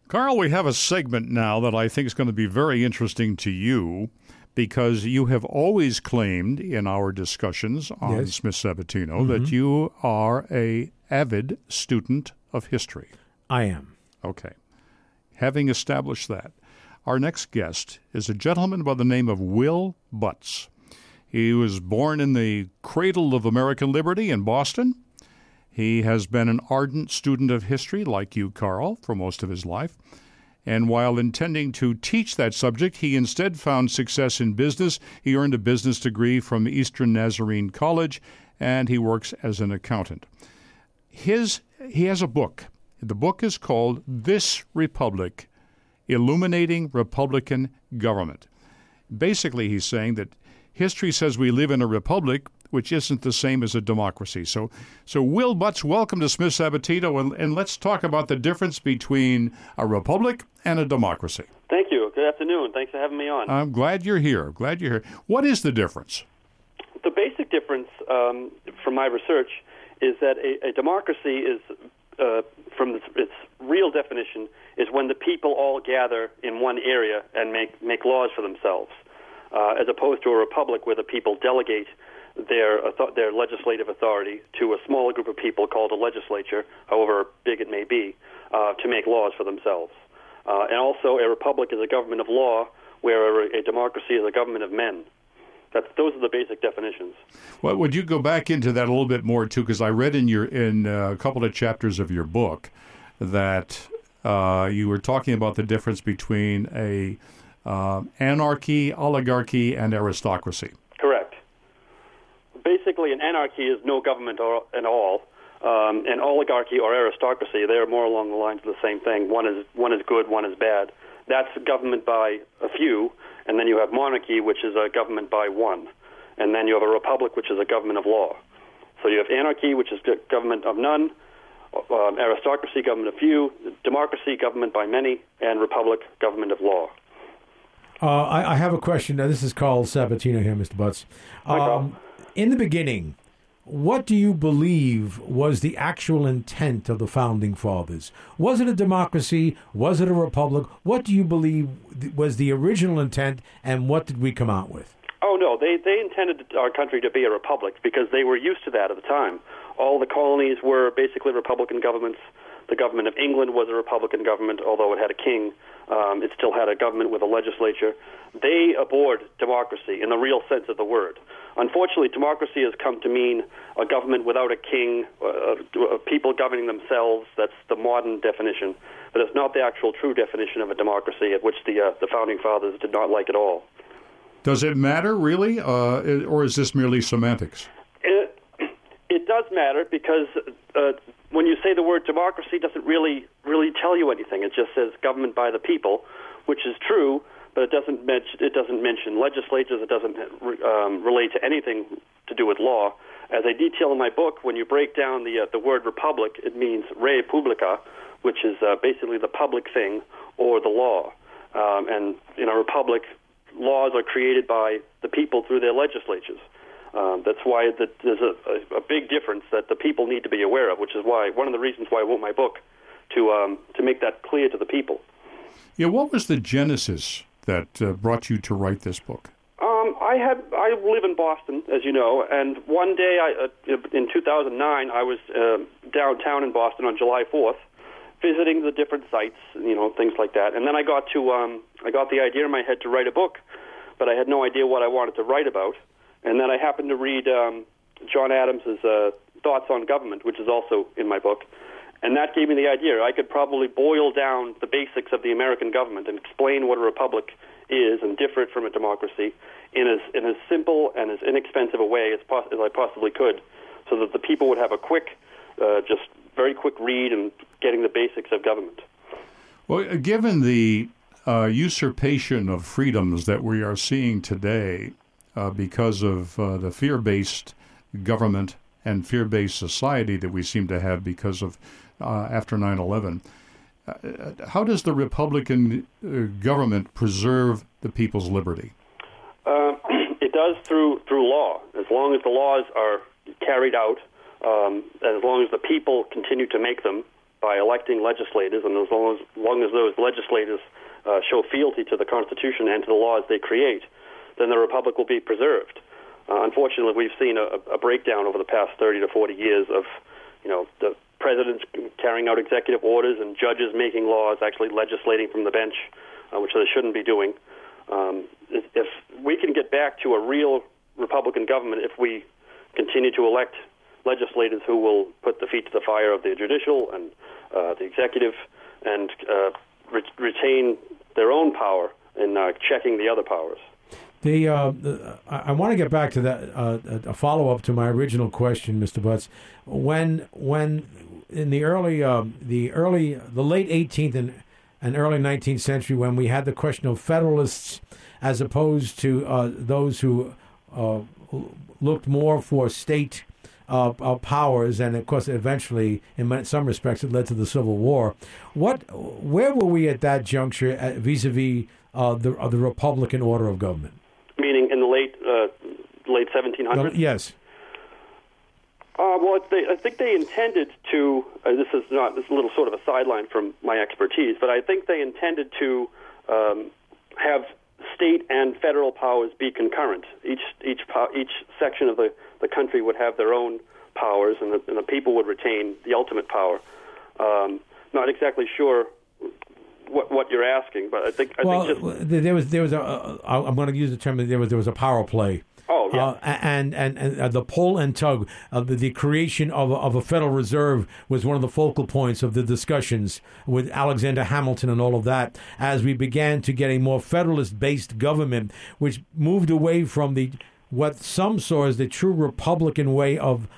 Carl, we have a segment now that I think is going to be very interesting to you because you have always claimed in our discussions on Smith Sabatino that you are a avid student of history. I am. Okay. Having established that, our next guest is a gentleman by the name of Will Butz. He was born in the cradle of American liberty in Boston. He has been an ardent student of history, like you, Carl, for most of his life. And while intending to teach that subject, he instead found success in business. He earned a business degree from Eastern Nazarene College, and he works as an accountant. He has a book. The book is called This Republic, Illuminating Republican Government. Basically, he's saying that history says we live in a republic, which isn't the same as a democracy. So Will Butz, welcome to Smith Sabatino, and let's talk about the difference between a republic and a democracy. Thank you. Good afternoon. Thanks for having me on. I'm glad you're here. What is the difference? The basic difference from my research is that a democracy is, from its real definition, is when the people all gather in one area and make laws for themselves, as opposed to a republic where the people delegate their legislative authority to a smaller group of people called a legislature, however big it may be, to make laws for themselves. And also, a republic is a government of law, where a democracy is a government of men. Those are the basic definitions. Well, would you go back into that a little bit more too? Because I read in a couple of chapters of your book that you were talking about the difference between a anarchy, oligarchy, and aristocracy. Correct. Basically, an anarchy is no government at all. An oligarchy or aristocracy, they're more along the lines of the same thing. One is good, one is bad. That's government by a few, and then you have monarchy, which is a government by one. And then you have a republic, which is a government of law. So you have anarchy, which is government of none, aristocracy, government of few, democracy, government by many, and republic, government of law. I have a question. Now, this is Carl Sabatino here, Mr. Butz. In the beginning, what do you believe was the actual intent of the Founding Fathers? Was it a democracy? Was it a republic? What do you believe was the original intent, and what did we come out with? Oh, no. They intended our country to be a republic because they were used to that at the time. All the colonies were basically Republican governments. The government of England was a Republican government, although it had a king. It still had a government with a legislature. They abhorred democracy in the real sense of the word. Unfortunately, democracy has come to mean a government without a king, people governing themselves. That's the modern definition. But it's not the actual true definition of a democracy, at which the Founding Fathers did not like at all. Does it matter, really, or is this merely semantics? It does matter because when you say the word democracy, it doesn't really tell you anything. It just says government by the people, which is true, but it doesn't mention legislatures. It doesn't relate to anything to do with law. As I detail in my book, when you break down the word republic, it means re publica, which is basically the public thing or the law. And in a republic, laws are created by the people through their legislatures. That's why there's a big difference that the people need to be aware of, which is why one of the reasons why I wrote my book, to make that clear to the people. Yeah, what was the genesis that brought you to write this book? I live in Boston, as you know, and one day in 2009 I was downtown in Boston on July 4th, visiting the different sites, things like that. And then I got the idea in my head to write a book, but I had no idea what I wanted to write about. And then I happened to read John Adams's Thoughts on Government, which is also in my book, and that gave me the idea. I could probably boil down the basics of the American government and explain what a republic is and differ it from a democracy in as simple and as inexpensive a way as I possibly could, so that the people would have a quick, just very quick read and getting the basics of government. Well, given the usurpation of freedoms that we are seeing today, because of the fear-based government and fear-based society that we seem to have because of after 9/11, how does the Republican government preserve the people's liberty? It does through law. As long as the laws are carried out, as long as the people continue to make them by electing legislators, and as long as those legislators show fealty to the Constitution and to the laws they create, then the republic will be preserved. Unfortunately, we've seen a breakdown over the past 30 to 40 years of, the presidents carrying out executive orders and judges making laws, actually legislating from the bench, which they shouldn't be doing. If we can get back to a real Republican government, if we continue to elect legislators who will put the feet to the fire of the judicial and the executive and retain their own power in checking the other powers. I want to get back to that, a follow-up to my original question, Mr. Butts. When in the late 18th and early 19th century, when we had the question of Federalists as opposed to those who looked more for state powers, and of course, eventually, in some respects, it led to the Civil War. Where were we at that juncture vis-a-vis the Republican order of government? Meaning in the late 1700s? Yes. Well, I think they intended to. This is a little sort of a sideline from my expertise, but I think they intended to have state and federal powers be concurrent. Each section of the country would have their own powers, and the people would retain the ultimate power. Not exactly sure what you're asking, but I think there was I'm going to use the term, there was a power play. Oh, yeah. And the pull and tug of the creation of a Federal Reserve was one of the focal points of the discussions with Alexander Hamilton and all of that, as we began to get a more Federalist-based government, which moved away from what some saw as the true Republican way of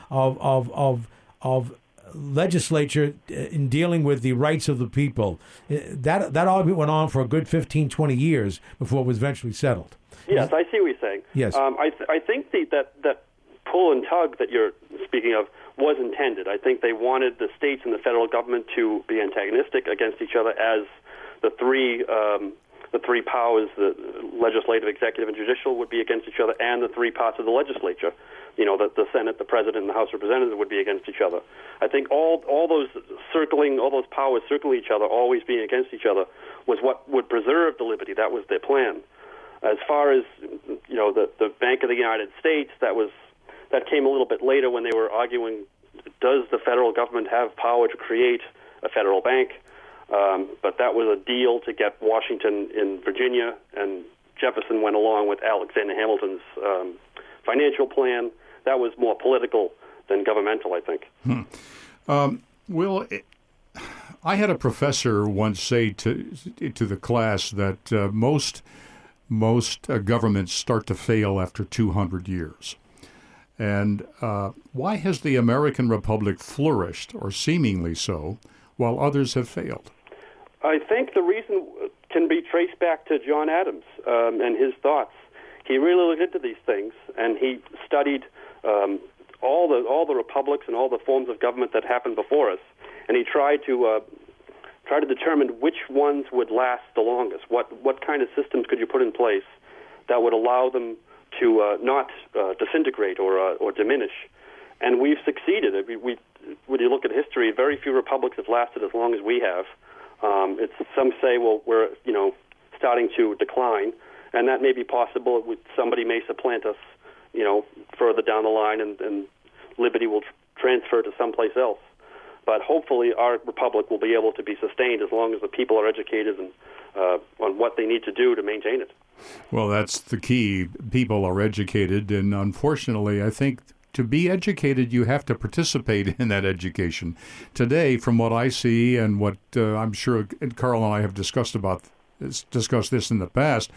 legislature in dealing with the rights of the people. That argument went on for a good 15, 20 years before it was eventually settled. Yes, I see what you're saying. Yes. I think that pull and tug that you're speaking of was intended. I think they wanted the states and the federal government to be antagonistic against each other as the three powers, the legislative, executive, and judicial, would be against each other, and the three parts of the legislature, the Senate, the President, and the House of Representatives would be against each other. I think all those powers circling each other, always being against each other, was what would preserve the liberty. That was their plan. As far as the Bank of the United States, that came a little bit later when they were arguing: does the federal government have power to create a federal bank? But that was a deal to get Washington in Virginia, and Jefferson went along with Alexander Hamilton's financial plan. That was more political than governmental, I think. Will, I had a professor once say to the class that most governments start to fail after 200 years. And why has the American Republic flourished, or seemingly so, while others have failed? I think the reason can be traced back to John Adams and his thoughts. He really looked into these things, and he studied all the republics and all the forms of government that happened before us, and he tried to determine which ones would last the longest. What kind of systems could you put in place that would allow them to not disintegrate or diminish? And we've succeeded. When you look at history, very few republics have lasted as long as we have. Some say, well, we're starting to decline, and that may be possible. Somebody may supplant us, further down the line, and liberty will transfer to someplace else. But hopefully our republic will be able to be sustained as long as the people are educated and on what they need to do to maintain it. Well, that's the key. People are educated, and unfortunately, I think to be educated, you have to participate in that education. Today, from what I see and what I'm sure Carl and I have discussed this in the past,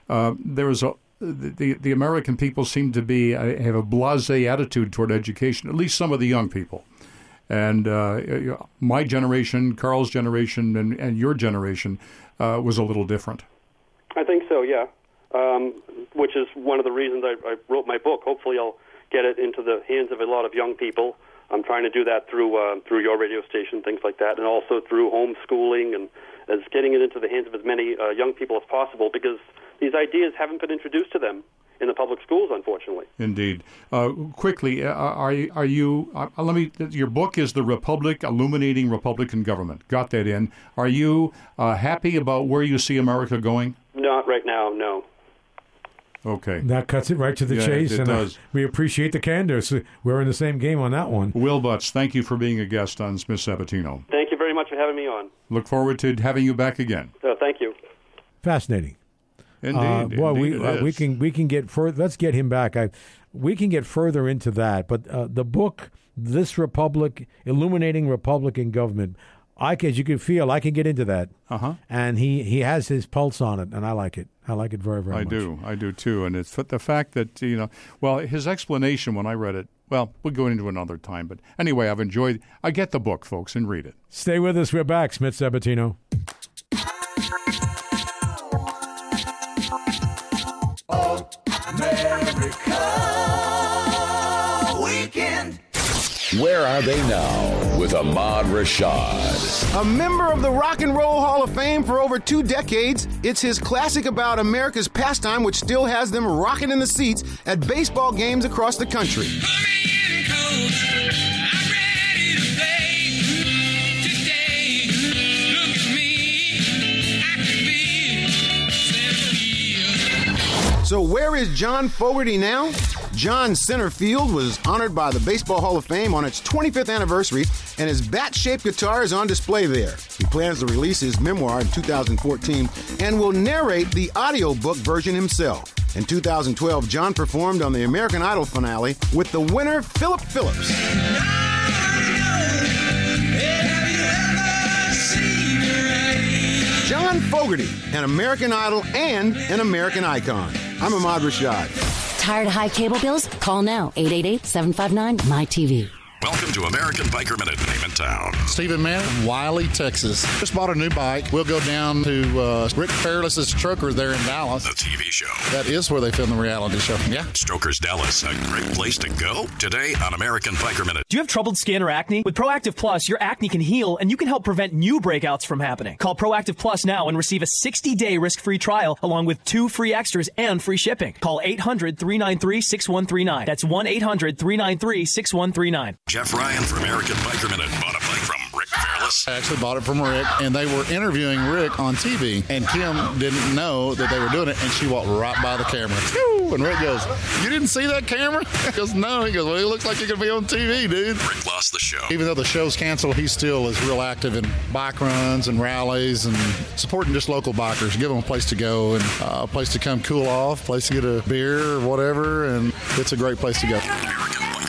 the American people seem to have a blasé attitude toward education, at least some of the young people. And my generation, Carl's generation, and your generation was a little different. I think so, yeah. Which is one of the reasons I wrote my book. Hopefully I'll get it into the hands of a lot of young people. I'm trying to do that through your radio station, things like that, and also through homeschooling and as getting it into the hands of as many young people as possible, because these ideas haven't been introduced to them in the public schools, unfortunately. Indeed. Quickly, are you? Your book is The Republic: Illuminating Republican Government. Got that in. Are you happy about where you see America going? Not right now, no. Okay. That cuts it right to the chase. It does. We appreciate the candor. So we're in the same game on that one. Will Butts, thank you for being a guest on Smith Sabatino. Thank you very much for having me on. Look forward to having you back again. Thank you. Fascinating. Indeed. We can get further. Let's get him back. We can get further into that. But the book, This Republic, Illuminating Republican Government, as you can feel, I can get into that. And he has his pulse on it, and I like it. I like it very, very much. I do too. And it's the fact that, his explanation when I read it, well, we'll go into another time. But anyway, I get the book, folks, and read it. Stay with us. We're back. Smith Sabatino. America Weekend. Where are they now with Ahmad Rashad? A member of the Rock and Roll Hall of Fame for over 2 decades, it's his classic about America's pastime which still has them rocking in the seats at baseball games across the country. So where is John Fogerty now? John center field was honored by the Baseball Hall of Fame on its 25th anniversary, and his bat-shaped guitar is on display there. He plans to release his memoir in 2014 and will narrate the audiobook version himself. In 2012, John performed on the American Idol finale with the winner, Philip Phillips. John Fogerty, an American Idol and an American icon. I'm Ahmad Rashad. Tired of high cable bills? Call now, 888-759-MyTV. Welcome to American Biker Minute, name and town. Stephen Mann, Wiley, Texas. Just bought a new bike. We'll go down to Rick Fairless's Stroker there in Dallas. The TV show. That is where they film the reality show. Yeah. Stroker's Dallas, a great place to go. Today on American Biker Minute. Do you have troubled skin or acne? With Proactive Plus, your acne can heal and you can help prevent new breakouts from happening. Call Proactive Plus now and receive a 60-day risk-free trial along with 2 free extras and free shipping. Call 800-393-6139. That's 1-800-393-6139. Jeff Ryan for American Biker Minute bought a bike from Rick Fairless. I actually bought it from Rick, and they were interviewing Rick on TV, and Kim didn't know that they were doing it, and she walked right by the camera. And Rick goes, "You didn't see that camera?" He goes, "No." He goes, "Well, it looks like you're going to be on TV, dude." Rick lost the show. Even though the show's canceled, he still is real active in bike runs and rallies and supporting just local bikers, give them a place to go and a place to come cool off, place to get a beer or whatever, and it's a great place to go. American